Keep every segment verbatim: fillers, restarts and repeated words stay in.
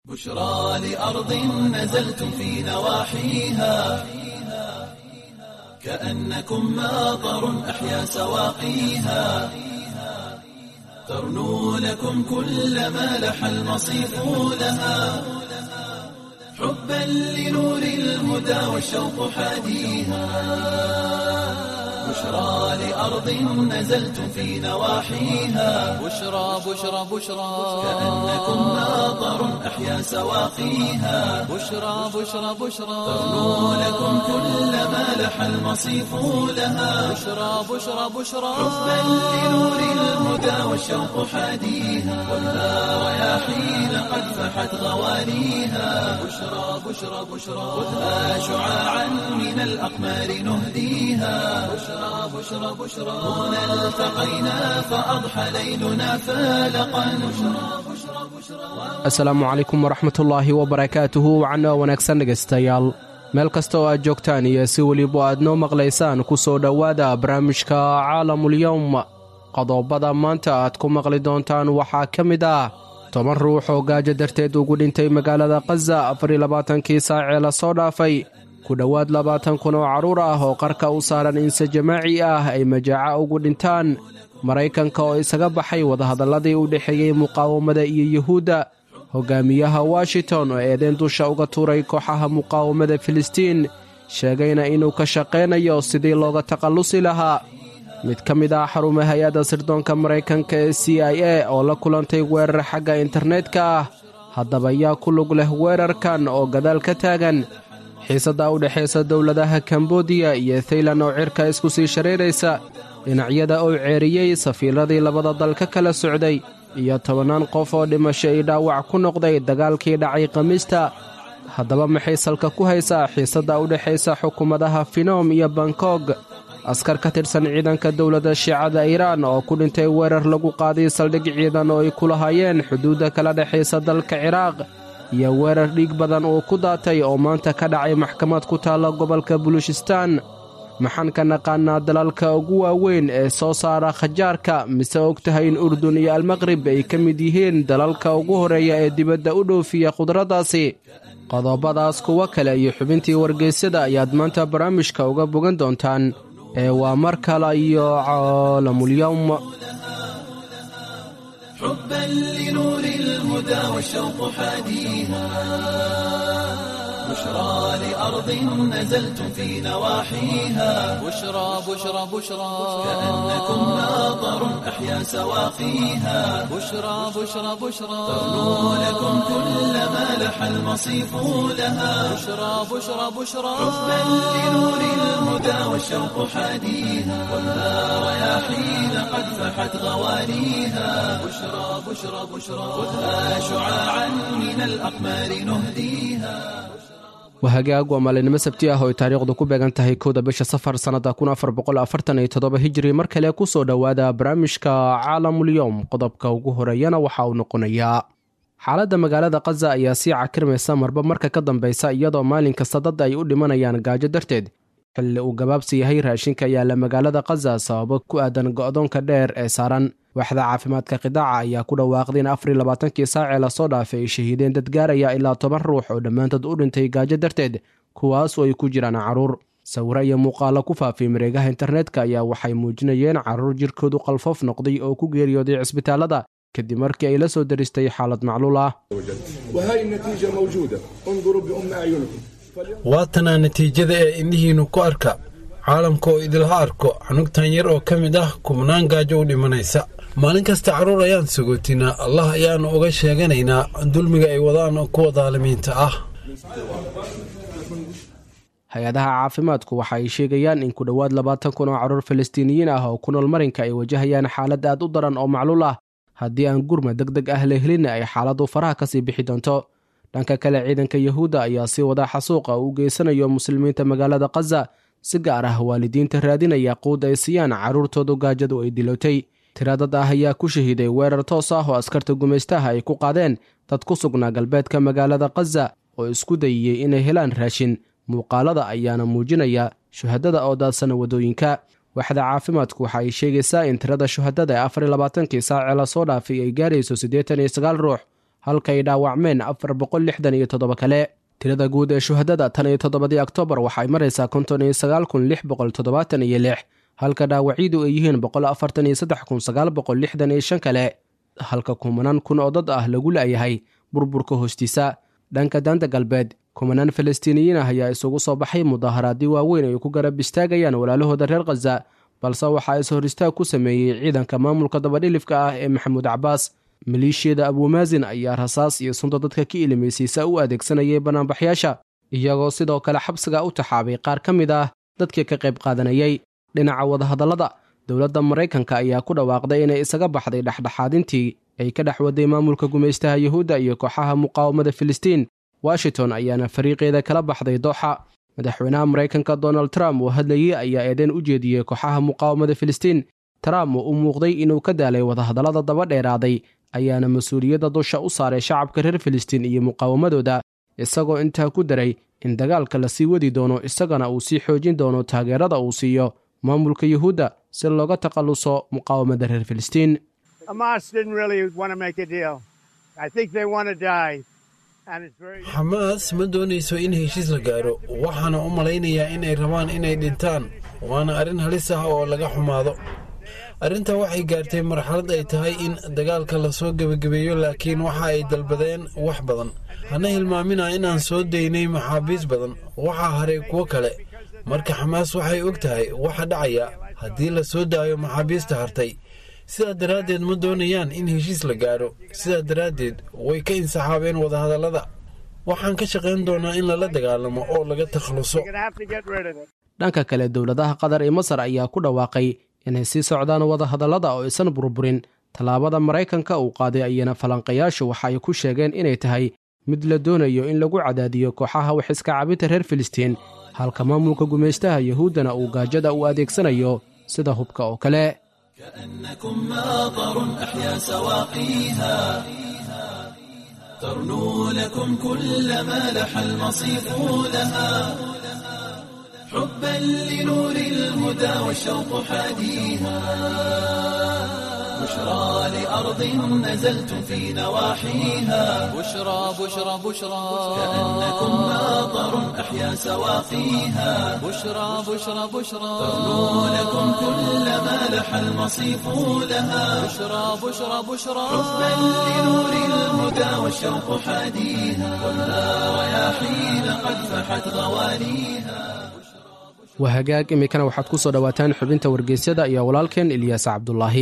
بشرى لأرض نزلتم في نواحيها كأنكم ماطر أحيا سواقيها ترنو لكم كل ما لح المصيف لها حبا لنور الهدى والشوق حاديها بشرى لأرض نزلتم في نواحيها بشرى بشرى بشرى كأنكم ماطر أحيا سواقيها بشرى بشرى بشرى ترنو لكم كل ما لح المصيف لها بشرى بشرى بشرى حبا لنور الهدى والشوق حاديها والنار رياحين قد فحت غوانيها بشرى بشرى بشرى خذها شعاعا من الأقمار نهديها بشرى بشرى بشرى هنا التقينا فأضحى ليلنا فالقا بشرى بشرى بشرى asalaamu calaykum waraxmatullaahi wabarakaatuhu wacno wanaagsan dhegaystayaal meel kasta oo aad joogtaan iyo si weliba aad noo maqlaysaan ku soo dhowaada barnaamijka caalamulyowm qodobada maanta aad ku maqli doontaan waxaa ka mid ah toban ruux oo gaajo darteed ugu dhintay magaalada khaza afar iyo labaatankii saacee la soo dhaafay ku dhowaad labaatan kun oo carruur ah oo qarka u saaran inse jamaaci ah ay majaaca ugu dhintaan maraykanka oo isaga baxay wadahadalladii u dhexeeyey muqaawamada iyo yuhuudda hogaamiyaha washington oo eedayn dusha uga tuuray kooxaha muqaawamada filistiin sheegayna inuu ka shaqaynayo sidii looga takhallusi lahaa mid ka mid ah xarumaha hay-adda sirdoonka maraykanka ee c i a oo la kulantay weerar xagga internetka ah haddaba yaa ku lug leh weerarkan oo gadaal ka taagan xiisadda u dhexaysa dowladaha kambodiya iyo thailan oo cirka isku sii shareeraysa dhinacyada oo ceeriyey safiiradii labada dal ka kala socday iyo tobannaan qof oo dhimasho iyo dhaawac ku noqday dagaalkii dhacay khamiista haddaba maxay salka ku haysaa xiisadda u dhexaysa xukuumadaha finom iyo bangkog askar ka tirsan ciidanka dowladda shiicada iiraan oo ku dhintay weerar lagu qaaday saldhig ciidan oo ay ku lahaayeen xuduudda kala dhexaysa dalka ciraaq iyo weerar dhiig badan uu ku daatay oo maanta ka dhacay maxkamad ku taalla gobolka bulushistaan maxaan ka naqaanaa dalalka ugu waaweyn ee soo saara khajaarka mise og tahay in urdun iyo almaqrib ay ka mid yihiin dalalka ugu horreeya ee dibadda u dhoofiya khudraddaasi qodobadaas kuwo kale iyo xubintii wargeysyada ayaad maanta barnaamijka uga bogan doontaan ee waa mar kale iyo caalamulyowm حبا لنور الهدى والشوق حاديها بشرى لأرض نزلتم في نواحيها بشرى بشرى بشرى كأنكم ماطر أحيا سواقيها بشرى بشرى بشرى ترنو لكم كل ما لح المصيف لها بشرى بشرى بشرى حبا لنور الهدى والشوق حاديها والنار رياحين قد فحت غوانيها بشرى بشرى بشرى خذها شعاعا من الأقمار نهديها wahagaag waa maalinimo sabti ah oo ay taariikhdu ku beegan tahay kowda bisha safar sannada kun afar boqol afartan iyo toddoba hijri mar kale ku soo dhowaada barnaamijka caalamulyowm qodobka ugu horeeyana waxa uu noqonayaa xaaladda magaalada khaza ayaa sii cakirmaysa marba marka ka dambaysa iyadoo maalin kasta dad ay u dhimanayaan gaajo darteed xilli uu gabaabsi yahay raashinka yaalla magaalada khaza sababo ku aadan go'doonka dheer ee saaran waaxda caafimaadka qidaaca ayaa ku dhawaaqday in afar iyo labaatankii saacee lasoo dhaafay ay shahiideen dad gaaraya ilaa toban ruux oo dhammaantood u dhintay gaajo darteed kuwaas oo ay ku jiraan carruur sawiro iyo muuqaalo ku faafay mareegaha internetka ayaa waxay muujinayeen carruur jirkoodu qalfoof noqday oo ku geeriyooday cisbitaallada kadib markii ay la soo daristay xaalad macluul ah وهاي النتيجة موجودة انظروا بأم أعينكم waatanaa natiijada ee indhihiinnu ku arka caalamka oo idilha arko canugtan yar oo ka mid ah kubnaan gaajo u dhimanaysa maalin kasta carruur ayaan sagootinaa allah ayaannu uga sheeganaynaa dulmiga ay wadaan kuwa daalimiinta ah hay-adaha caafimaadku waxa ay sheegayaan in ku dhowaad labaatan kun oo carruur falastiiniyiin ah oo ku nool marinka ay wajahayaan xaalad aad u daran oo macluul ah haddii aan gurma deg deg ah la helinna ay xaaladdu faraha ka sii bixi doonto dhanka kale ciidanka yuhuudda ayaa sii wada xasuuqa u geysanayo muslimiinta magaalada khaza si gaar ah waalidiinta raadinaya quud ay siiyaan carruurtoodu gaajadu ay dilowtay tira dad ah ayaa ku shahiiday weerar toos ah oo askarta gumaystaha ay ku qaadeen dad ku sugnaa galbeedka magaalada khaza oo isku dayiyey inay helaan raashin muuqaalada ayaana muujinaya shuhadada oo daadsan waddooyinka waaxda caafimaadku waxa ay sheegaysaa in tirada shuhadada ee afar iyo labaatankii saacee lasoo dhaafay ay gaarayso siddeetan iyo sagaal ruux halka ay dhaawacmeen afar boqol lixdan iyo toddoba kale. tirada guud ee shuhadada tan iyo toddobadii oktoobar waxay maraysaa konton iyo sagaal kun lix boqol toddobaatan iyo lix, halka dhaawacyadu ay yihiin boqol afartan iyo saddex kun sagaal boqol lixdan iyo shan kale, halka kumanaan kun oo dad ah lagu la'yahay burburka hoostiisa. dhanka daanta galbeed, kumanaan falastiiniyiin ah ayaa isugu soo baxay mudaaharaadii waaweyn ay ku garab istaagayaan walaalahooda reer khaza, balse waxaa is hor istaag ku sameeyey ciidanka maamulka dabadhilifka ah ee maxamuud cabaas. maleeshiyada abuumaazin ayaa rasaas iyo sunta dadka ka ilimaysiisa u adeegsanayay banaanbaxyaasha, iyagoo sidoo kale xabsiga u taxaabay qaar ka mid ah dadkii ka qayb qaadanayay. dhinaca wadahadallada, dowladda maraykanka ayaa ku dhawaaqday inay isaga baxday dhexdhexaadintii ay ka dhex waday maamulka gumaystaha yuhuudda iyo kooxaha muqaawamada filistiin. washington ayaana fariiqeeda kala baxday dooxa. madaxweynaha maraykanka donald trump oo hadlayey ayaa eedeyn u jeediyey kooxaha muqaawamada filistiin. trump oo u muuqday inuu ka daalay wadahadallada daba dheeraaday ayaana mas-uuliyadda dusha u saaray shacabka reer filistiin iyo muqaawamadooda, isagoo intaa ku daray in dagaalka la sii wadi doono, isagana uu sii xoojin doono taageerada uu siiyo maamulka yuhuudda si looga takhalluso muqaawamada reer filistiin. xamaas ma doonayso in heshiis la gaaro, waxaana u malaynayaa inay rabaan inay dhintaan, waana arrin halis ah oo laga xumaado. arrinta waxay gaartay marxalad ay tahay in dagaalka lasoo gebagabeeyo, laakiin waxa ay dalbadeen wax badan. hana hilmaamina inaan soo daynay maxaabiis badan, waxaa haray kuwo kale. marka xamaas waxay og tahay waxa dhacaya haddii la soo daayo maxaabiista hartay. sidaa daraaddeed ma doonayaan in heshiis la gaaro, sidaa daraaddeed way ka insaxaabeen wadahadallada. waxaan ka shaqayn doonaa in lala dagaalamo oo laga takhluso. dhanka kale, dowladaha qatar iyo masar ayaa ku dhawaaqay inay sii socdaan wadahadallada oo aysan burburin. tallaabada maraykanka uu qaaday ayana falanqayaashu waxa ay ku sheegeen inay tahay mid la doonayo in lagu cadaadiyo kooxaha wax iska cabinta reer filistiin, halka maamulka gumaystaha yuhuuddana uu gaajada u adeegsanayo sida hubka oo kale. كأنكم ماطر أحيا سواقيها ترنو لكم كل ما لح المصيف لها حبا لنور الهدى والشوق حاديها بشرى لأرض نزلتم في نواحيها بشرى بشرى بشرى كأنكم ماطر أحيا سواقيها بشرى بشرى بشرى ترنو لكم كل ما لح المصيف لها بشرى بشرى بشرى حبا لنور الهدى والشوق حاديها خذها رياحين قد فحت غوانيها. waa hagaag iminkana waxaad ku soo dhowaataan xubinta wargeysyada iyo walaalkeen ilyaas cabdulaahi.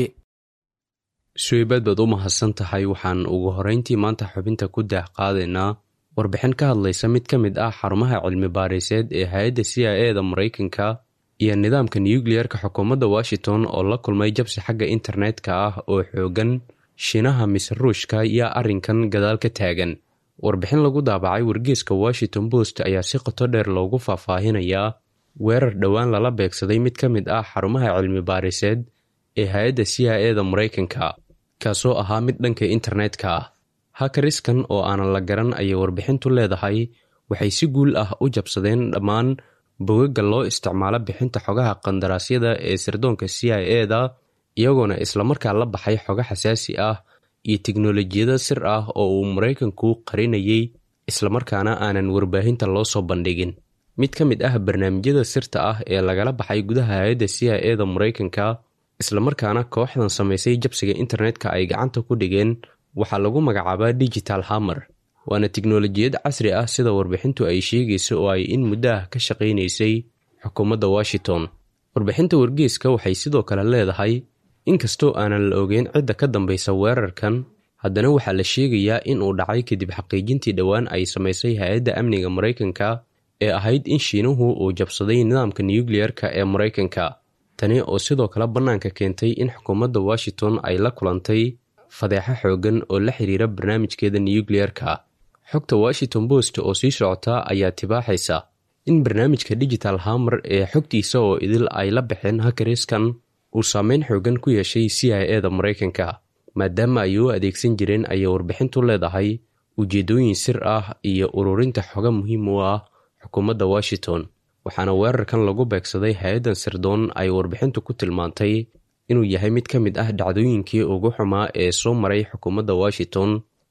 suweybaad baad u mahadsan tahay. waxaan ugu horrayntii maanta xubinta ku daah qaadaynaa warbixin ka hadlaysa mid ka mid ah xarumaha cilmi baariseed ee hay-adda c i e da maraykanka iyo nidaamka nuyukliyarka xukuumadda washington oo la kulmay jabsi xagga internetka ah oo xoogan. shiinaha mise ruushka yaa arrinkan gadaal ka taagan. warbixin lagu daabacay wargeeska washington post ayaa si qoto dheer loogu faahfaahinayaa weerar dhowaan lala beegsaday mid ka mid ah xarumaha cilmi baariseed ee hay-adda c i e da maraykanka, kaasoo ahaa mid dhanka internetka ah. hakariskan oo aanan la garan ayay warbixintu leedahay waxay si guul ah u jabsadeen dhammaan bogagga loo isticmaalo bixinta xogaha qandaraasyada ee sirdoonka c i e da, iyagoona islamarkaa la baxay xogo xasaasi ah iyo tiknolojiyada sir ah oo uu maraykanku qarinayay islamarkaana aanan warbaahinta loo soo bandhigin. mid ka mid ah barnaamijyada sirta ah ee lagala baxay gudaha hay-adda c i e da maraykanka islamarkaana kooxdan samaysay jabsiga internetka ay gacanta ku dhigeen waxaa lagu magacaabaa digital hammer, waana tiknolojiyad casri ah sida warbixintu ay sheegayso oo ay in muddo ah ka shaqaynaysay xukuumadda washington. warbixinta wargeeska waxay sidoo kale leedahay inkastoo aanan la ogeyn cidda ka dambaysa weerarkan, haddana waxaa la sheegayaa in uu dhacay kadib xaqiijintii dhowaan ay samaysay hay-adda amniga maraykanka ee ahayd in shiinuhu uu jabsaday nidaamka nuyukliyarka ee maraykanka. tani oo sidoo kale bannaanka keentay in xukuumadda washington ay la kulantay fadeexo xooggan oo la xiriira barnaamijkeeda nuyukliyarka. xogta washington post oo sii socota ayaa tibaaxaysa in barnaamijka digital hammer ee xogtiisa oo idil ay la baxeen hakariskan uu saameyn xooggan ku yeeshay c i e da maraykanka, maadaama ay u adeegsan jireen ayay warbixintu leedahay ujeeddooyin sir ah iyo ururinta xoga muhiim u ah xukuumadda washington. waxaana weerarkan lagu beegsaday hay-addan sirdoon ay warbixintu ku tilmaantay inuu yahay mid ka mid ah dhacdooyinkii ugu xumaa ee soo maray xukuumadda washington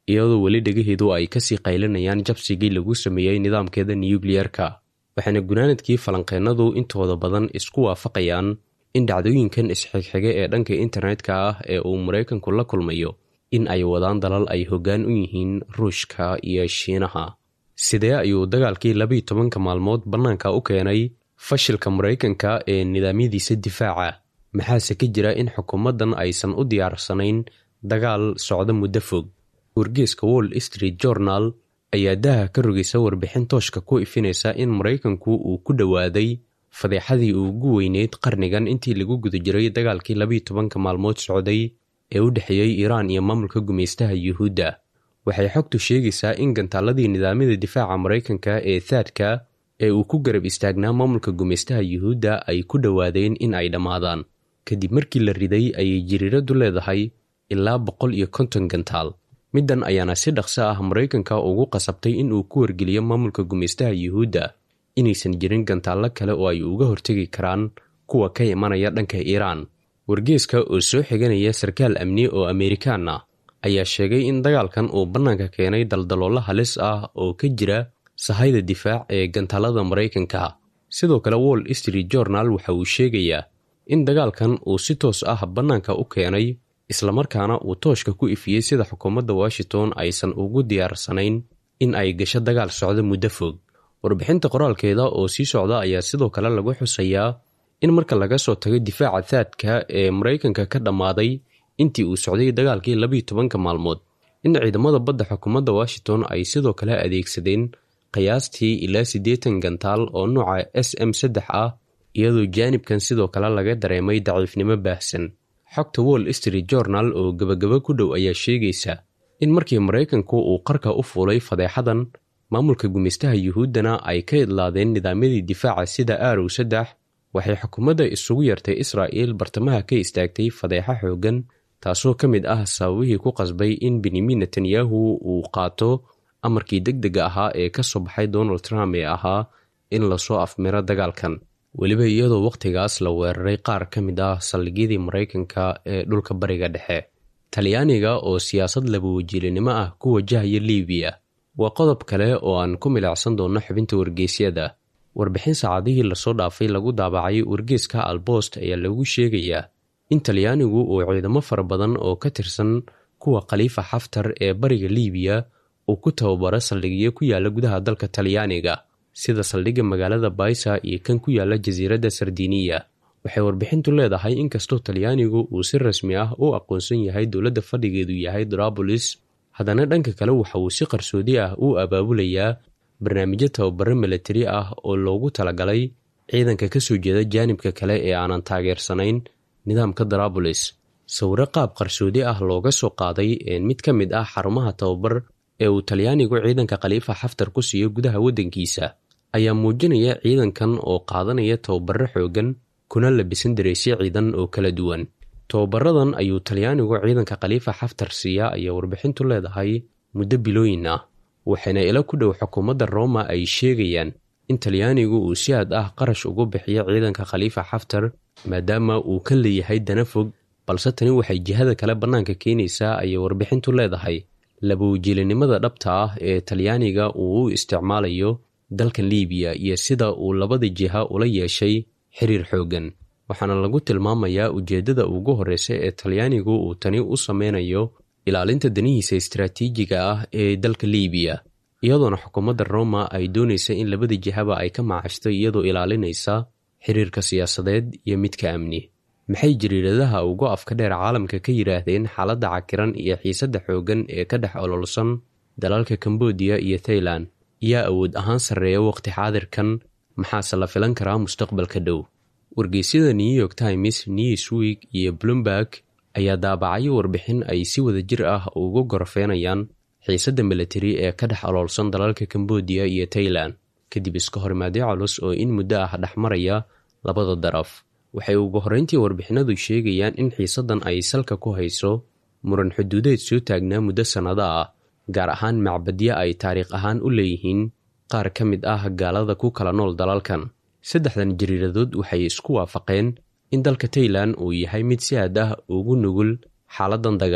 iyadoo weli dhegaheedu ay kasii qaylinayaan jabsigii lagu sameeyey nidaamkeeda nuyukliyerka. waxaana gunaanadkii falanqeennadu intooda badan isku waafaqayaan in dhacdooyinkan isxigxiga ee dhanka internetka ah ee uu maraykanku la kulmayo in ay wadaan dalal ay hoggaan u yihiin ruushka iyo shiinaha. sidee ayuu dagaalkii labiiyo tobanka maalmood bannaanka u keenay fashilka maraykanka ee nidaamyadiisa difaaca? maxaase ka jira in xukuumaddan aysan u diyaarsanayn dagaal socda muddo fog? wargeeska wall street journal ayaa daha ka rogaysa warbixin tooshka ku ifinaysa in maraykanku uu ku dhowaaday fadeexadii ugu weyneyd qarnigan intii lagu guda jiray dagaalkii labiiyo tobanka maalmood socday ee u dhexeeyey iiraan iyo maamulka gumaystaha yuhuudda. waxay xogtu sheegaysaa in gantaaladii nidaamyada difaaca maraykanka ee thaadka ee uu ku garab istaagnaa maamulka gumaystaha yuhuudda ay ku dhowaadeen in ay dhammaadaan. kadib markii la riday ayay jiriiradu leedahay ilaa boqol iyo konton gantaal. middan ayaana si dhaqso ah maraykanka ugu qasabtay in uu ku wargeliyo maamulka gumaystaha yuhuudda inaysan jirin gantaallo kale oo ay uga hortegi karaan kuwa ka imanaya dhanka iiraan. wargeeska oo soo xiganaya sarkaal amni oo Amerikaan ah ayaa sheegay in dagaalkan uu bannaanka keenay daldaloolo halis ah oo ka jira sahayda difaac ee gantaalada maraykanka. sidoo kale Wall Street Journal waxa uu sheegayaa in dagaalkan uu si toos ah bannaanka u keenay islamarkaana uu tooshka ku ifiyey sida xukuumadda Washington aysan ugu diyaarsanayn in ay gasho dagaal socda muddo fog. warbixinta qoraalkeeda oo sii socda ayaa sidoo kale lagu xusayaa in marka laga soo tago difaaca thaadka ee maraykanka ka dhammaaday intii uu socday dagaalkii labiiyo tobanka maalmood, in ciidamada badda xukuumadda Washington ay sidoo kale adeegsadeen qiyaastii ilaa siddeetan gantaal oo nooca S M saddex ah, iyadoo jaanibkan sidoo kale laga dareemay daciifnimo baahsan. xogta Wall Street Journal oo gabagaba ku dhow ayaa sheegaysa in markii maraykanku uu qarka u fuulay fadeexadan, maamulka gumaystaha yuhuuddana ay ka idlaadeen nidaamyadii difaaca sida Arrow saddex, waxay xukuumadda isugu yartay Israa'iil bartamaha ka istaagtay fadeexa xooggan, taasoo ka mid ah sababihii ku qasbay in Benjamin Netanyahu uu qaato amarkii degdega ahaa ee ka soo baxay Donald Trump ee ahaa in lasoo afmiro dagaalkan. weliba iyadoo wakhtigaas la weeraray qaar ka mid ah saldhigyadii maraykanka ee dhulka bariga dhexe. talyaaniga oo siyaasad labawajiilinimo ah ku wajahaya liibiya waa qodob kale oo aan ku milicsan doonno xubinta wargeysyada. warbixin saacadihii lasoo dhaafay lagu daabacay wargeeska Albost ayaa lagu sheegayaa in talyaanigu uu ciidamo fara badan oo ka tirsan kuwa khaliifa Xaftar ee bariga liibiya uu ku tababaro saldhigyo ku yaala gudaha dalka talyaaniga, sida saldhigga magaalada Baysa iyo kan ku yaala jasiiradda Sardiiniya. waxay warbixintu leedahay in kastoo talyaanigu uu si rasmi ah u aqoonsan yahay dowladda fadhigeedu yahay Darabulis, haddana dhanka kale waxa uu si qarsoodi ah u abaabulayaa barnaamijyo tababaro milatari ah oo loogu talagalay ciidanka ka soo jeeda jaanibka kale ee aanan taageersanayn nidaamka Darabulis. sawiro qaab qarsoodi ah looga soo qaaday ee mid ka mid ah xarumaha tababar ee uu talyaanigu ciidanka khaliifa Xaftar ku siiyo gudaha waddankiisa ayaa muujinaya ciidankan oo qaadanaya tababaro xooggan kuna labisan dareesyo ciidan oo kala duwan. tababaradan ayuu talyaanigu ciidanka khaliifa Xaftar siiyaa ayaa warbixintu leedahay muddo bilooyin ah, waxayna ila ku dhow xukuumadda Roma ay sheegayaan in talyaanigu uu si aad ah qarash ugu bixiyo ciidanka khaliifa Xaftar maadaama uu ka leeyahay dana fog, balse tani waxay jihada kale bannaanka keenaysaa ayay warbixintu leedahay labawajiilinimada dhabta ah ee talyaaniga uu u isticmaalayo dalkan liibiya iyo sida uu labada jiha ula yeeshay xiriir xooggan. waxaana lagu tilmaamayaa ujeeddada ugu horreysa ee talyaanigu uu tani u sameynayo ilaalinta danihiisa istaraatiijiga ah ee dalka liibiya, iyadoona xukuumadda Roma ay doonaysa in labada jihaba ay ka macaashto iyadoo ilaalinaysa xiriirka siyaasadeed iyo midka amni. maxay jariiradaha ugu afka dheer caalamka ka yiraahdeen xaaladda cakiran iyo xiisadda xooggan ee ka dhex ololsan dalalka Cambodia iyo Thailand? yaa awood ahaan sarreeya waqti xaadirkan, maxaase la filan karaa mustaqbalka dhow? wargeysyada New York Times, Newsweek iyo Bloomberg ayaa daabacay warbixin ay si wada jir ah ugu gorfeenayaan xiisadda milatari ee ka dhex ololsan dalalka Cambodia iyo Thailand kadib iska horimaadyo culus oo in muddo ah dhexmaraya labada daraf. waxay ugu horreyntii warbixinadu sheegayaan in xiisaddan ay salka ku hayso muran xuduudeed soo taagnaa muddo sannado ah, gaar ahaan macbadyo ay taariikh ahaan u leeyihiin qaar ka mid ah gaalada ku kala nool dalalkan. saddexdan jariiradood waxay isku waafaqeen in dalka Thailand uu yahay mid si aad ah ugu nugul xaaladdan dagaal,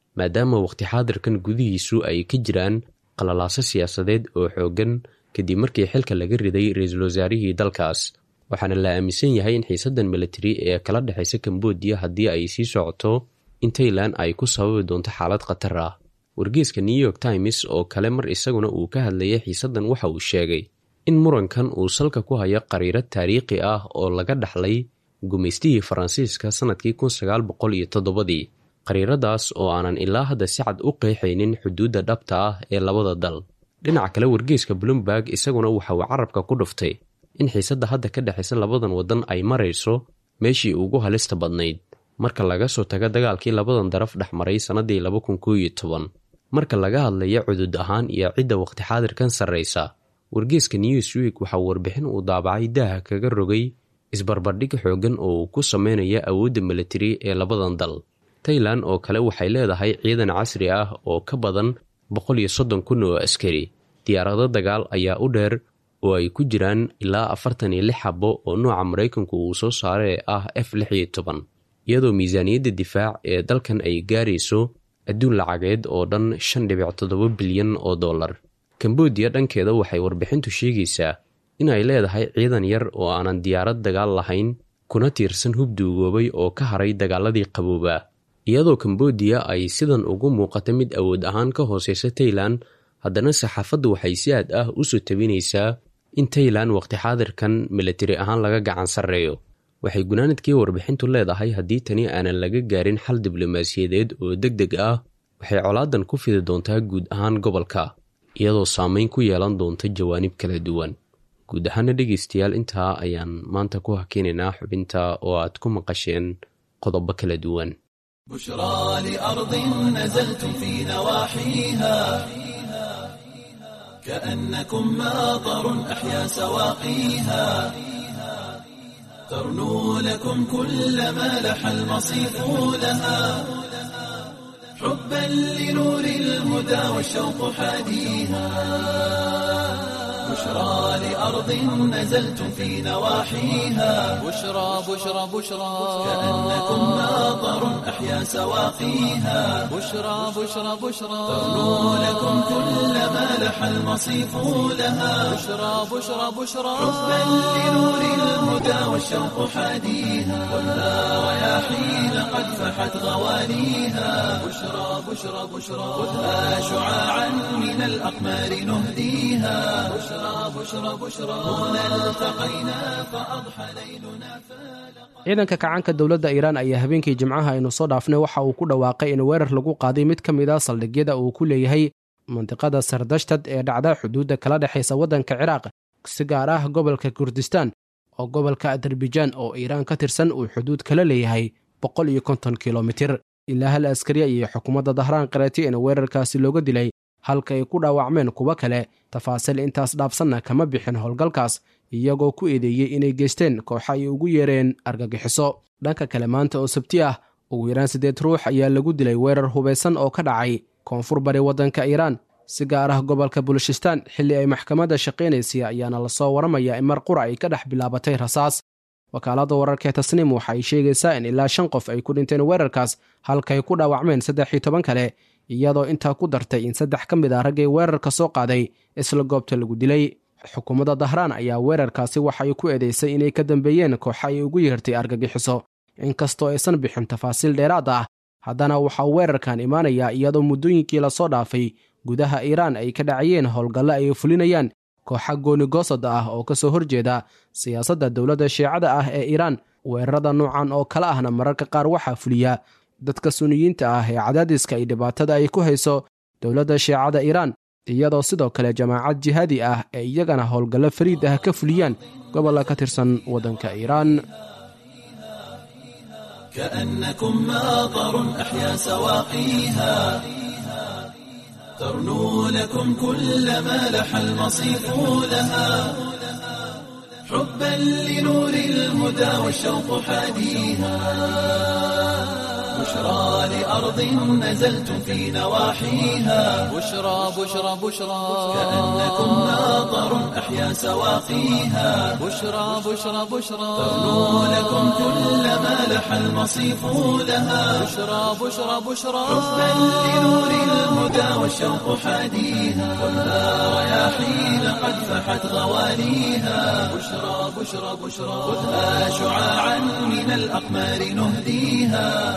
maadaama waqti xaadirkan gudihiisu ay ka jiraan qalalaaso siyaasadeed oo xooggan kadib markii xilka laga riday ra-iisul wasaarihii dalkaas, waxaana la aaminsan yahay in xiisaddan militari ee kala dhexaysa Cambodia haddii ay sii socoto in Thailand ay ku sababi doonto xaalad khatar ah. wargeyska New York Times oo kale mar isaguna uu ka hadlayay xiisaddan waxa uu sheegay in murankan uu salka ku hayo qariirad taariikhi ah oo laga dhaxlay gumaystihii Faransiiska sanadkii kun sagaal boqol iyo toddobadii, qariiradaas oo aanan ilaa hadda si cad u qeexaynin xuduudda dhabta ah ee labada dal. dhinaca kale wargeyska Bloomberg isaguna waxa uu carabka ku dhuftay in xiisadda hadda ka dhexaysa labadan waddan ay marayso meeshii ugu halista badnayd marka laga soo tago dagaalkii labadan daraf dhex maray sannadii laba kun kow iyo toban. marka laga hadlayo cudud ahaan iyo cidda waqti xaadirkan sarraysa, wargeyska Newsweek waxa uu warbixin uu daabacay daaha kaga rogay isbarbardhig xooggan oo uu ku sameynaya awoodda militari ee labadan dal. Thailand oo kale waxay leedahay ciidan casri ah oo ka badan boqol iyo soddon kun oo askari, diyaarado dagaal ayaa u dheer oo ay ku jiraan ilaa afartan iyo lix xabo oo nooca Maraykanku uu soo saaray ah F lix iyo toban, iyadoo miisaaniyadda difaac ee dalkan ay gaarayso adduun lacageed oo dhan shan dhibic toddoba bilyan oo dollar. Cambodia dhankeeda waxay warbixintu sheegaysaa in ay leedahay ciidan yar oo aanan diyaarad dagaal lahayn kuna tiirsan hub duugoobay oo ka haray dagaaladii qabooba, iyadoo Cambodia ay sidan ugu muuqata mid awood ahaan ka hooseysa Thailand. haddana saxaafaddu waxay si aad ah u soo tabinaysaa in Thailand waqti xaadirkan militari ahaan laga gacan sarreeyo. waxay gunaanadkii warbixintu leedahay haddii tani aanan laga gaarin xal diblomaasiyadeed oo degdeg ah, waxay colaadan ku fidi doontaa guud ahaan gobolka, iyadoo saameyn ku yeelan doonta jawaanib kala duwan. guud ahaana dhegaystayaal, intaa ayaan maanta ku hakinaynaa xubinta oo aad ku maqasheen qodobo kala duwan. بشرى لأرض نزلتم في نواحيها كأنكم ماطر أحيا سواقيها ترنو لكم كل ما لح المصيف لها حبا لنور الهدى والشوق حاديها بشرى لأرض نزلتم في نواحيها بشرى بشرى بشرى كأنكم ماطر أحيا سواقيها بشرى بشرى بشرى ترنو لكم كل ما لح المصيف لها بشرى بشرى بشرى حبا لنور الهدى والشوق حاديها ولا رياحين قد فحت غوانيها بشرى بشرى بشرى خذها شعاعا من الأقمار نهديها بشرى بشرى بشرى هنا التقينا فأضحى ليلنا فالق. ciidanka kacaanka dowladda Iiraan ayaa habeenkii Jimcaha aynu soo dhaafnay waxa uu ku dhawaaqay in weerar lagu qaaday mid ka mid ah saldhigyada uu ku leeyahay mantiqada Sardashtad ee dhacda xuduudda kala dhexaysa waddanka Ciraaq, si gaar ah gobolka Kurdistan oo gobolka Azerbaijan oo Iiraan ka tirsan uu xuduud kala leeyahay boqol iyo konton kiiloomitir. ilaa hal askari iyo xukuumadda Dahraan qaratay in weerarkaasi looga dilay halka ay ku dhaawacmeen kuwa kale. tafaasiil intaas dhaafsanna kama bixin howlgalkaas, iyagoo ku eedeeyey inay geysteen kooxa ay ugu yeereen argagixiso. dhanka kale maanta oo sabti ah, ugu yaraan siddeed ruux ayaa lagu dilay weerar hubaysan oo ka dhacay koonfur bari waddanka Iiraan, si gaar ah gobolka Baluchistan. xilli ay maxkamadda shaqaynaysay ayaana lasoo waramayaa in mar qura ay ka dhex bilaabatay rasaas. wakaaladda wararka ee Tasniim waxay sheegaysaa in ilaa shan qof ay ku dhinteen weerarkaas, halka ay ku dhaawacmeen saddex iyo toban kale, iyadoo intaa ku dartay in saddex ka mid ah raggay weerarka soo qaaday isla goobta lagu dilay. xukuumadda Dahraan ayaa weerarkaasi waxay ku eedeysay inay ka dambeeyeen kooxa ay ugu yeertay argagixiso, inkastoo aysan bixin tafaasiil dheeraad ah. haddana waxaa weerarkan imaanayaa iyadoo muddooyinkii lasoo dhaafay gudaha Iiraan ay ka dhacayeen howlgallo ay fulinayaan kooxa gooni-goosad ah oo ka soo horjeeda siyaasadda dowladda shiicada ah ee Iiraan. weerarada noocan oo kale ahna mararka qaar waxaa fuliya dadka Sunniyiinta ah ee cadaadiska iyo dhibaatada ay ku hayso dowladda shiicada Iiraan, iyadoo sidoo kale jamaacad jihaadi ah ee iyagana howlgallo fariid ah ka fuliyaan gobolla ka tirsan waddanka Iiraan. كأنكم ماطر أحيا سواقيها ترنو لكم كل ما لح المصيف لها حبا لنور الهدى والشوق حاديها بشرى لأرض نزلتم في نواحيها بشرى بشرى بشرى كأنكم ماطر أحيا أحيا سواقيها بشرى بشرى بشرى تغنو لكم كل ما لح المصيف لها بشرى بشرى بشرى حبا لنور الهدى والشوق حاديها كلها رياحين قد فحت غواليها بشرى بشرى بشرى خذها شعاعا من الأقمار نهديها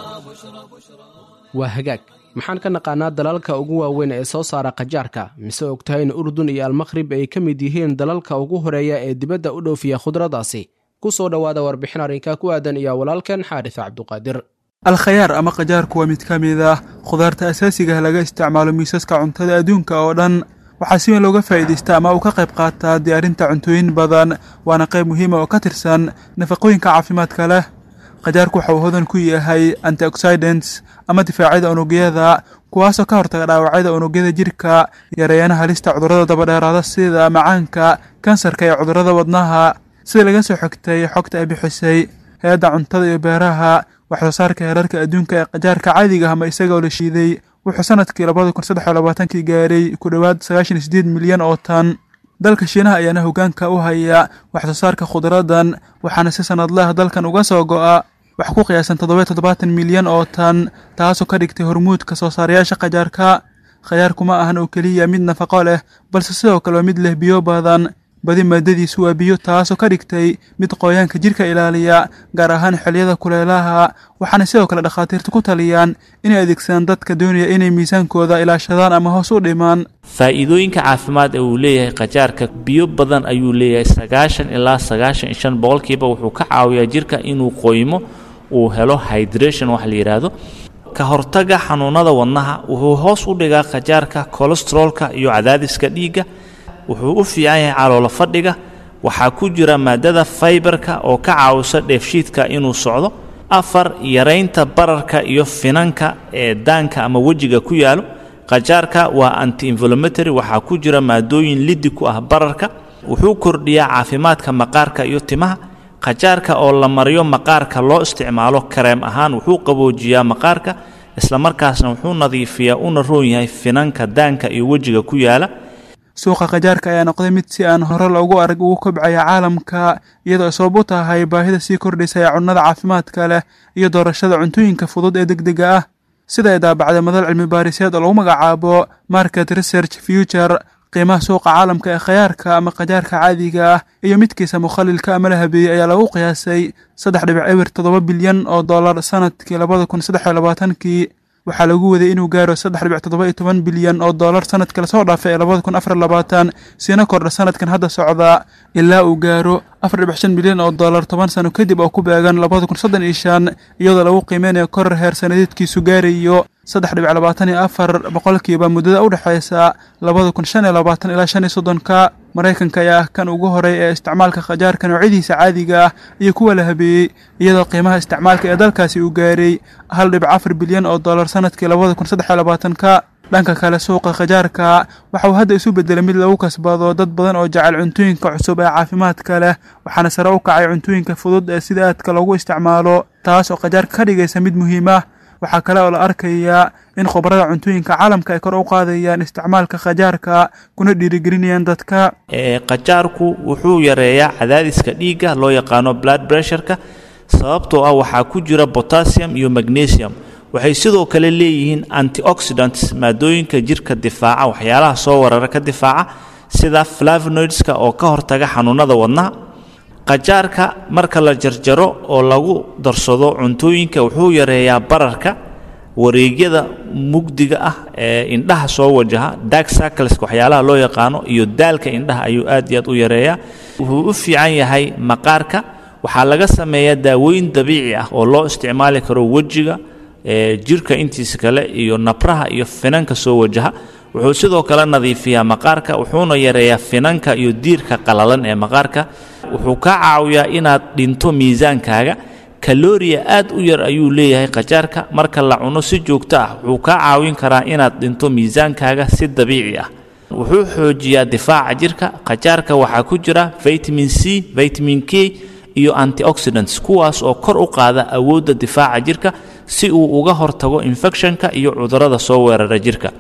waa hagaag maxaan ka naqaanaa dalalka ugu waaweyn ee soo saara qajaarka mise ogtahay in urdun iyo almakhrib ay ka mid yihiin dalalka ugu horeeya ee dibadda u dhoofiya khudraddaasi ku soo dhowaada warbixin arrinkaa ku aadan iyo walaalkan xaaris cabduqaadir alkhayaar ama qajaarku waa mid ka mid ah khudaarta asaasiga ah laga isticmaalo miisaska cuntada adduunka oo dhan waxaa si weyn looga faa'iidaystaa ama uu ka qayb qaataa diyaarinta cuntooyin badan waana qayb muhiima oo ka tirsan nafaqooyinka caafimaadka leh qajaarku waxa uu hodan ku yahay antioxidants ama difaacyada unugyada kuwaasoo ka hortaga dhaawacyada unugyada jirka yareeyana halista cudurrada dabadheeraada sida macaanka kansarka iyo cudurrada wadnaha sida laga soo xigtay xogta ay bixisay hay-adda cuntada iyo beeraha waxsoo saarka heerarka adduunka ee qajaarka caadiga ah ama isagoo la shiiday wuxuu sanadkii labada kun saddex iyo labaatankii gaaray ku dhowaad sagaashan iyo sideed milyan oo tan dalka shiinaha ayaana hoggaanka u haya waxsoo saarka khudradan waxaana si sanadlaha dalkan uga soo go'a wax ku qiyaasan toddoba iyo toddobaatan milyan oo tan taasoo ka dhigtay hormuudka soo saarayaasha qajaarka khayaarku ma ahan oo keliya mid nafaqo leh balse sidoo kale waa mid leh biyo badan badi maadadiisu waa biyo taasoo ka dhigtay mid qoyaanka jirka ilaaliya gaar ahaan xilliyada kuleelaha waxaana sidoo kale dhakhaatiirtu ku taliyaan inay adeegsadaan dadka doonaya inay miisaankooda ilaashadaan ama hoos u dhimaan faa'iidooyinka caafimaad ee uu leeyahay qajaarka biyo badan ayuu leeyahay sagaashan ilaa sagaashan iyo shan boqolkiiba wuxuu ka caawiyaa jirka inuu qoymo uu helo hydration wax la yidhaahdo ka hortaga xanuunada wadnaha wuxuu hoos u dhigaa qajaarka kolestaroolka iyo cadaadiska dhiigga wuxuu u fiican yahay caloolo fadhiga waxaa ku jira maadada faybarka oo ka caawisa dheefshiidka inuu socdo afar yaraynta bararka iyo finanka ee daanka ama wejiga ku yaalo qajaarka waa anti-inflammatory waxaa ku jira maadooyin liddi ku ah bararka wuxuu kordhiyaa caafimaadka maqaarka iyo timaha qajaarka oo la mariyo maqaarka loo isticmaalo kareem ahaan wuxuu qaboojiyaa maqaarka isla markaasna wuxuu nadiifiyaa una roon yahay finanka daanka iyo wejiga ku yaala suuqa qajaarka ayaa noqday mid si aan hore loogu arag ugu kobcaya caalamka iyadoo sabab u tahay baahida sii kordhaysa ee cunnada caafimaadka leh iyo doorashada cuntooyinka fudud ee degdega ah sida ay daabacday madal cilmi baariseed oo lagu magacaabo market research future qiimaha suuqa caalamka ee khayaarka ama qajaarka caadiga ah iyo midkiisa mukhalilka ama la habeeyey ayaa lagu qiyaasay saddex dhibic eber toddoba bilyan oo dollar sanadkii labada kun saddex iyo labaatankii waxaa lagu waday inuu gaaro saddex dhibic toddoba iyo toban bilyan oo dollar sanadka lasoo dhaafay ee labada kun afar iyo labaatan siina kordha sanadkan hadda socda ilaa uu gaaro afar dhibic shan bilyan oo dollar toban sano kadib oo ku beegan labada kun soddon iyo shan iyadoo lagu qiimeynayo koror heer sanadeedkiisu gaarayo saddex dhibic labaatan iyo afar boqolkiiba muddada u dhexaysa labada kun shan iyo labaatan ilaa shan iyo soddonka maraykanka ayaa ah kan ugu horey ee isticmaalka qajaarka noocyadiisa caadiga ah iyo kuwa la habeeyey iyadoo qiimaha isticmaalka ee dalkaasi uu gaaray hal dhibic afar bilyan oo dollar sanadkii labada kun saddex iyo labaatanka dhanka kale suuqa qajaarka waxa uu hadda isu bedelay mid lagu kasbado dad badan oo jecel cuntooyinka cusub ee caafimaadka leh waxaana sare u kacay cuntooyinka fudud ee sida aadka loogu isticmaalo taas oo qajaarka ka dhigaysa mid muhiim ah waxaa kale oo la arkayaa in khubarada cuntooyinka caalamka ay kor u qaadayaan isticmaalka qajaarka kuna dhiirigelinayaan dadka qajaarku wuxuu yareeyaa cadaadiska dhiigga loo yaqaano blood pressureka sababtoo ah waxaa ku jira potassium iyo magnesium waxay sidoo kale leeyihiin antioxidants maadooyinka jirka difaaca waxyaalaha soo warara ka difaaca sida flavonoidska oo ka hortaga xanuunada wadnaha qajaarka marka la jarjaro oo lagu darsado cuntooyinka wuxuu yareeyaa bararka wareegyada mugdiga ah ee indhaha soo wajaha dark circles waxyaalaha loo yaqaano iyo daalka indhaha ayuu aad iyo aad u yareeyaa wuxuu u fiican yahay maqaarka waxaa laga sameeyaa daawooyin dabiici ah oo loo isticmaali karo wejiga ee jirka intiisa kale iyo nabraha iyo finanka soo wajaha wuxuu sidoo kale nadiifiyaa maqaarka wuxuuna yareeyaa finanka iyo diirka qalalan ee maqaarka wuxuu ka caawiyaa inaad dhinto miisaankaaga kalooriya aad u yar ayuu leeyahay qajaarka marka la cuno si joogto ah wuxuu ka caawin karaa inaad dhinto miisaankaaga si dabiici ah wuxuu xoojiyaa difaaca jirka qajaarka waxaa ku jira vitamin C vitamin K iyo antioxidants kuwaas oo kor u qaada awoodda difaaca jirka si uu uga hortago infectionka iyo cudurrada soo weerara jirka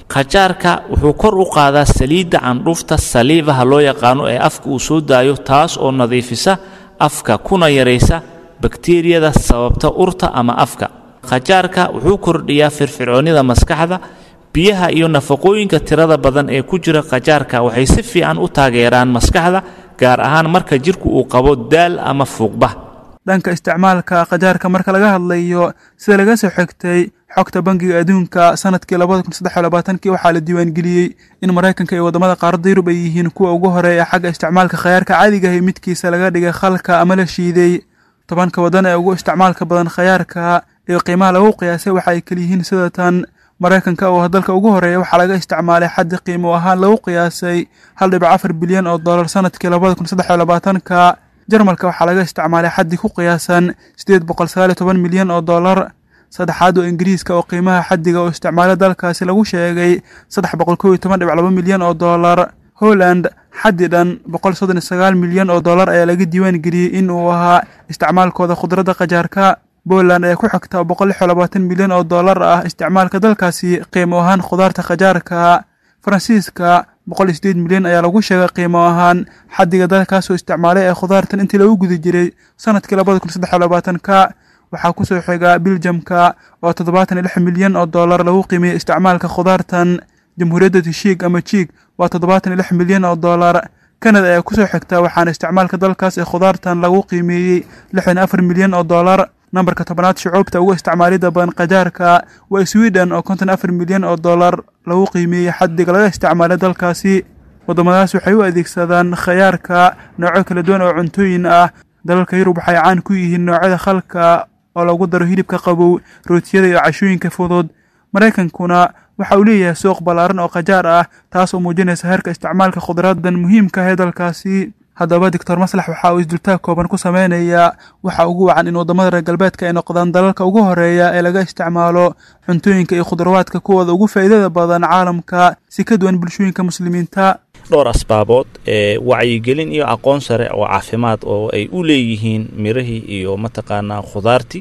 qajaarka wuxuu kor u qaadaa saliidda candhuufta saliivaha loo yaqaano ee afka uu soo daayo taas oo nadiifisa afka kuna yaraysa bakteeriyada sababta urta ama afka. qajaarka wuxuu kordhiyaa firfircoonida maskaxda. biyaha iyo nafaqooyinka tirada badan ee ku jira qajaarka waxay si fiican u taageeraan maskaxda, gaar ahaan marka jirku uu qabo daal ama fuuqba. dhanka isticmaalka qajaarka marka laga hadlayo, sida laga soo xigtay xogta bangiga adduunka sanadkii labada kun saddex iyo labaatan-kii waxaa la diiwaangeliyey in Maraykanka iyo wadamada qaaradda Yurub ay yihiin kuwa ugu horeeya xagga isticmaalka khayaarka caadiga ah ee midkiisa laga dhigay khalka ama la shiiday. tobanka wadan ee ugu isticmaalka badan khayaarka ee qiimaha lagu qiyaasay waxa ay kala yihiin sida tan: Maraykanka oo dalka ugu horeeya waxaa laga isticmaalay xaddi qiimo ahaan lagu qiyaasay hal dhibic afar bilyan oo dollar sanadkii labada kun saddex iyo labaatan-ka. Jarmalka waxaa laga isticmaalay xaddi ku qiyaasan sideed boqol sagaal iyo toban milyan oo dollar. saddexaad oo Ingiriiska oo qiimaha xaddiga oo isticmaalay dalkaasi lagu sheegay saddex boqol kow iyo toban dhibic laba milyan oo dollar. Holland xaddi dhan boqol soddon iyo sagaal milyan oo dollar ayaa laga diiwaan geliyey in uu ahaa isticmaalkooda khudradda qajaarka. Poland ayaa ku xigta boqol iyo labaatan milyan oo dollar ah isticmaalka dalkaasi qiimo ahaan khudaarta qajaarka. Faransiiska boqol iyo sideed milyan ayaa lagu sheegay qiimo ahaan xaddiga dalkaas oo isticmaalay ee khudaartan intii lagu guda jiray sanadkii labada kun saddex iyo labaatan-ka. waxaa ku soo xiga Belgiumka oo toddobaatan iyo lix milyan oo dollar lagu qiimeeyay isticmaalka khudaartan. Jamhuuriyadda Czech ama Czech waa toddobaatan iyo lix milyan oo dollar. Canada ayaa ku soo xigta waxaana isticmaalka dalkaas ee khudaartan lagu qiimeeyay lixdan iyo afar milyan oo dollar. nambarka tobanaad shucuubta ugu isticmaalida badan qajaarka waa Sweden oo konton iyo afar milyan oo dollar lagu qiimeeyay xaddiga laga isticmaalay dalkaasi. wadamadaas waxay u adeegsadaan khayaarka noocyo kala duwan oo cuntooyin ah. dalalka Yurub waxay caan ku yihiin noocyada khalka oo lagu daro hilibka qabow, rootiyada iyo cashooyinka fudud. Maraykankuna waxa uu leeyahay suuq ballaaran oo qajaar ah, taas oo muujinaysa heerka isticmaalka khudradan muhiimka ah ee dalkaasi. haddaba Doctor Maslax waxa uu isdultaag kooban ku sameynayaa waxa ugu wacan in wadamada reer galbeedka ay noqdaan dalalka ugu horeeya ee laga isticmaalo cuntooyinka iyo khudrawaadka kuwooda ugu faa'iidada badan caalamka si ka duwan bulshooyinka muslimiinta. dhowr asbaabood ee wacyigelin iyo aqoon sare oo caafimaad oo ay u leeyihiin mirahii iyo mataqaanaa khudaartii,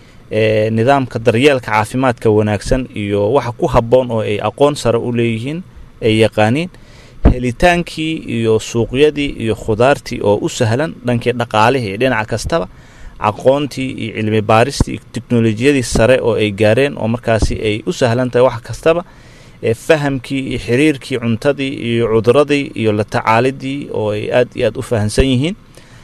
ee nidaamka daryeelka caafimaadka wanaagsan iyo waxa ku habboon oo ay aqoon sare u leeyihiin ay yaqaaniin, helitaankii iyo suuqyadii iyo khudaartii oo u sahlan dhankii dhaqaalihii iyo dhinaca kastaba, aqoontii iyo cilmi baaristii iyo tiknoolajiyadii sare oo ay gaareen oo markaasi ay u sahlan tahay wax kastaba, ee fahamkii iyo xiriirkii cuntadii iyo cuduradii iyo la tacaalidii oo ay aad iyo aad u fahansan yihiin.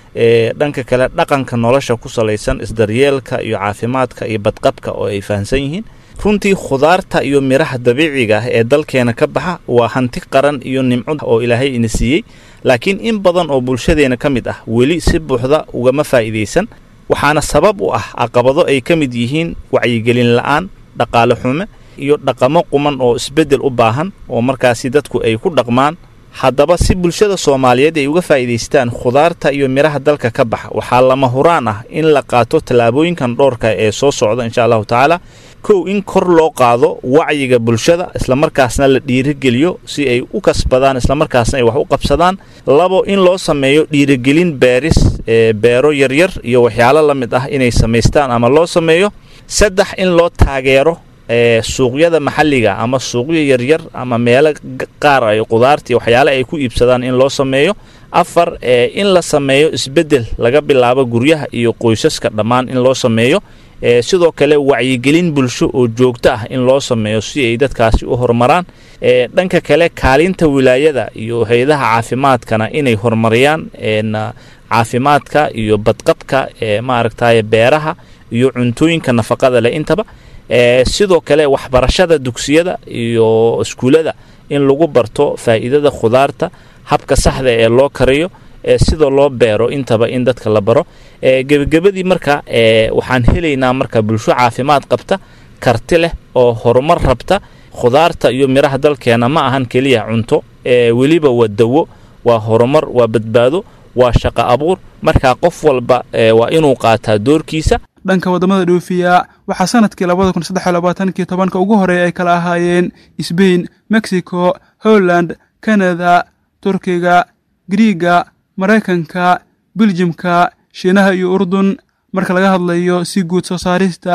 ee dhanka kale dhaqanka nolosha ku salaysan isdaryeelka iyo caafimaadka iyo badqabka oo ay fahansan yihiin. runtii khudaarta iyo miraha dabiiciga ah ee dalkeena ka baxa waa hanti qaran iyo nimco oo Ilaahay ina siiyey, laakiin in badan oo bulshadeena ka mid ah weli si buuxda ugama faa'iideysan, waxaana sabab u ah caqabado ay ka mid yihiin wacyigelin la'aan, dhaqaale xumo iyo dhaqamo quman oo isbedel u baahan oo markaasi dadku ay ku dhaqmaan. haddaba si bulshada Soomaaliyeed ay uga faa'iideystaan khudaarta iyo miraha dalka ka baxa, waxaa lama huraan ah in la qaato tallaabooyinkan dhowrka ee soo socda insha Allahu tacaala. kow, in kor loo qaado wacyiga bulshada isla markaasna la dhiirigeliyo si ay u kasbadaan isla markaasna ay wax u qabsadaan. labo, in loo sameeyo dhiirigelin beeris ee beero yaryar iyo waxyaalo la mid ah inay samaystaan ama loo sameeyo. saddex, in loo taageero ee suuqyada maxalliga ama suuqyo yaryar ama meelo qaar ay khudaartii waxyaalo ay ku iibsadaan in loo sameeyo. afar, ee in la sameeyo isbedel laga bilaabo guryaha iyo qoysaska dhammaan in loo sameeyo. ee sidoo kale wacyigelin bulsho oo joogto ah in loo sameeyo si ay dadkaasi u horumaraan. ee dhanka kale kaalinta wilaayada iyo hay'adaha caafimaadkana inay horumariyaan een caafimaadka iyo badqabka ee maaragtay beeraha iyo cuntooyinka nafaqada leh intaba. ee sidoo kale waxbarashada dugsiyada iyo iskuulada in lagu barto faa'iidada khudaarta, habka saxda ee loo kariyo, ee sida loo beero intaba in dadka la baro. ee gabagabadii marka ee waxaan helaynaa marka bulsho caafimaad qabta, karti leh oo horumar rabta. khudaarta iyo miraha dalkeena ma ahan kaliya cunto, ee weliba waa dawo, waa horumar, waa badbaado, waa shaqo abuur. marka qof walba waa inuu qaataa doorkiisa. dhanka wadamada dhoofiya waxaa sanadkii labada kun saddex iyo labaatan-kii tobanka ugu horeeya ay kala ahaayeen Spain, Mexico, Holland, Canada, Turkiga, Griiga, Maraykanka, Belgiumka, Shiinaha iyo Urdun. marka laga hadlayo si guud soo saarista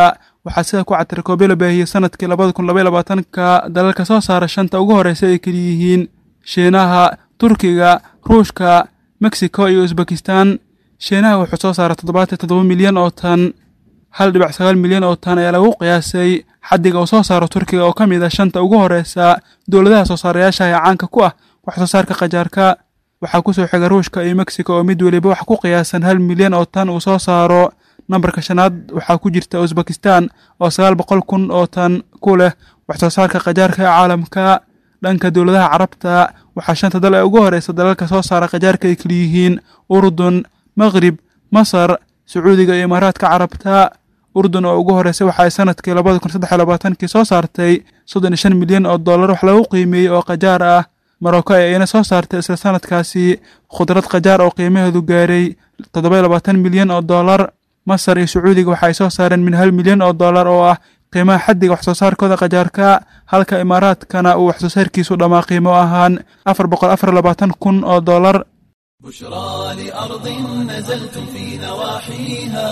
waxaa sida ku catirkoobyo la baahiyey sanadkii labada kun labaiyo labaatanka dalalka soo saara shanta ugu horreysa ay keli yihiin shiinaha turkiga ruushka mexico iyo usbekistan shiinaha wuxuu soo saaray toddobaatan toddoba milyan oo tan hal dhibic sagaal milyan oo tan ayaa lagu qiyaasay xaddiga uu soo saaro turkiga oo ka mid ah shanta ugu horreysa dowladaha soo saarayaasha ee caanka ku ah wax soo saarka qajaarka waxaa ku soo xiga ruushka iyo mexico oo mid weliba wax ku qiyaasan hal milyan oo tan uu soo saaro nambarka shanaad waxaa ku jirta usbekistan oo sagaal boqol kun oo tan ku leh wax soo saarka qajaarka ee caalamka dhanka dowladaha carabta waxaa shanta dal ee ugu horreysa dalalka soo saara qajaarka ay keliyihiin urdun maqrib masar sacuudiga iyo imaaraadka carabta urdun oo ugu horreysay waxa ay sanadkii labada kun saddex iyo labaatankii soo saartay soddon iyo shan milyan oo dollar wax lagu qiimeeyey oo qajaar ah marocco ayayna soo saartay isla sanadkaasi khudrad qajaar oo qiimaheedu gaaray toddoba iyo labaatan milyan oo dollar masar iyo sacuudiga waxa ay soo saareen min hal milyan oo dollar oo ah qiimaha xaddiga wax soo saarkooda qajaarka halka imaaraadkana uu wax soo saarkiisu dhammaa qiimo ahaan afar boqol afar iyo labaatan kun oo dollar بشرى لأرض نزلتم في نواحيها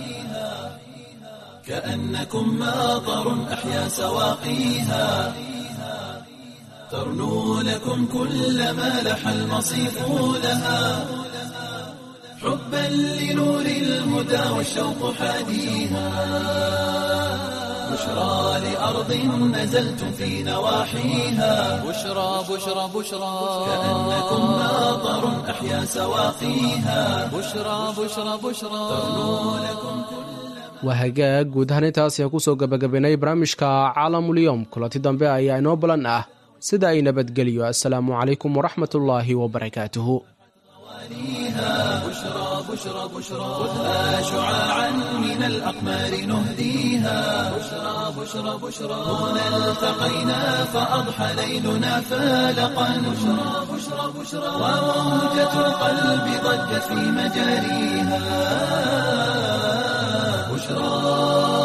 كأنكم ماطر أحيا سواقيها ترنو لكم كل ما لح المصيف لها حبا لنور الهدى والشوق حاديها بشرى لأرض نزلتم في نواحيها بشرى بشرى بشرى كأنكم ماطر أحيا سواقيها بشرى بشرى بشرى waa hagaag guud ahaan intaas ayaan ku soo gabagabaynay barnaamijka caalamulyoom kulanti dambe ayaa inoo balan ah sida ay nabadgeliyo assalaamu calaykum waraxmatullaahi wabarakaatuhu بشرى بشرى بشرى خذها شعاعا من الأقمار نهديها بشرى بشرى بشرى هنا التقينا فأضحى ليلنا فالقا بشرى بشرى بشرى وموجة القلب ضجت في مجاريها بشرى